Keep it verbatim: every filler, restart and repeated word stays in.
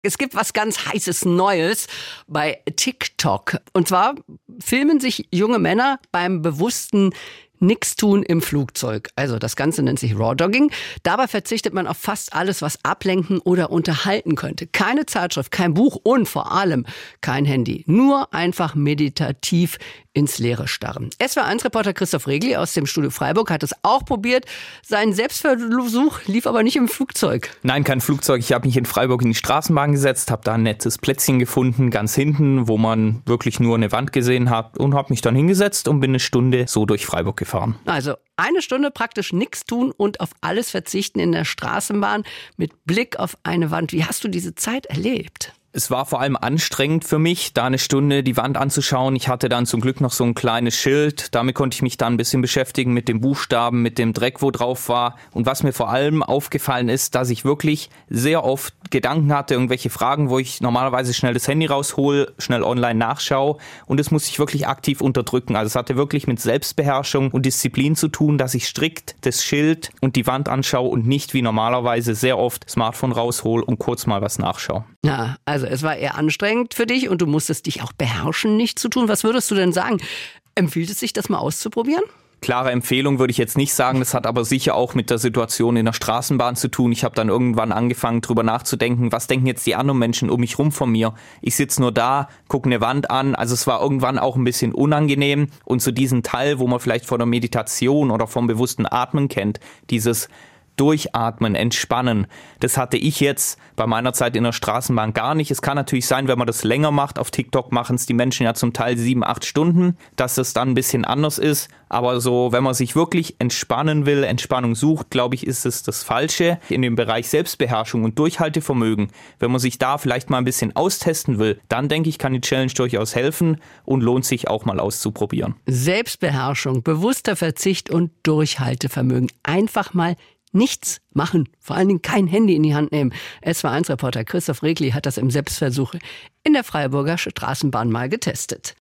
Es gibt was ganz heißes Neues bei TikTok. Und zwar filmen sich junge Männer beim bewussten Nichtstun im Flugzeug. Also das Ganze nennt sich Raw Dogging. Dabei verzichtet man auf fast alles, was ablenken oder unterhalten könnte. Keine Zeitschrift, kein Buch und vor allem kein Handy. Nur einfach meditativ ins Leere starren. S W R eins Reporter Christoph Regli aus dem Studio Freiburg hat es auch probiert. Sein Selbstversuch lief aber nicht im Flugzeug. Nein, kein Flugzeug. Ich habe mich in Freiburg in die Straßenbahn gesetzt, habe da ein nettes Plätzchen gefunden, ganz hinten, wo man wirklich nur eine Wand gesehen hat und habe mich dann hingesetzt und bin eine Stunde so durch Freiburg gefahren. Also eine Stunde praktisch nichts tun und auf alles verzichten in der Straßenbahn mit Blick auf eine Wand. Wie hast du diese Zeit erlebt? Es war vor allem anstrengend für mich, da eine Stunde die Wand anzuschauen. Ich hatte dann zum Glück noch so ein kleines Schild. Damit konnte ich mich dann ein bisschen beschäftigen mit den Buchstaben, mit dem Dreck, wo drauf war. Und was mir vor allem aufgefallen ist, dass ich wirklich sehr oft Gedanken hatte, irgendwelche Fragen, wo ich normalerweise schnell das Handy raushole, schnell online nachschaue. Und das musste ich wirklich aktiv unterdrücken. Also es hatte wirklich mit Selbstbeherrschung und Disziplin zu tun, dass ich strikt das Schild und die Wand anschaue und nicht wie normalerweise sehr oft Smartphone raushole und kurz mal was nachschaue. Ja, also es war eher anstrengend für dich und du musstest dich auch beherrschen, nicht zu tun. Was würdest du denn sagen? Empfiehlt es sich, das mal auszuprobieren? Klare Empfehlung würde ich jetzt nicht sagen, das hat aber sicher auch mit der Situation in der Straßenbahn zu tun. Ich habe dann irgendwann angefangen, drüber nachzudenken, was denken jetzt die anderen Menschen um mich rum von mir? Ich sitze nur da, gucke eine Wand an, also es war irgendwann auch ein bisschen unangenehm. Und zu diesem Teil, wo man vielleicht von der Meditation oder vom bewussten Atmen kennt, dieses Durchatmen, entspannen. Das hatte ich jetzt bei meiner Zeit in der Straßenbahn gar nicht. Es kann natürlich sein, wenn man das länger macht. Auf TikTok machen es die Menschen ja zum Teil sieben, acht Stunden, dass das dann ein bisschen anders ist. Aber so, wenn man sich wirklich entspannen will, Entspannung sucht, glaube ich, ist es das Falsche. In dem Bereich Selbstbeherrschung und Durchhaltevermögen, wenn man sich da vielleicht mal ein bisschen austesten will, dann denke ich, kann die Challenge durchaus helfen und lohnt sich auch mal auszuprobieren. Selbstbeherrschung, bewusster Verzicht und Durchhaltevermögen. Einfach mal nichts machen, vor allen Dingen kein Handy in die Hand nehmen. S W R eins Reporter Christoph Regli hat das im Selbstversuch in der Freiburger Straßenbahn mal getestet.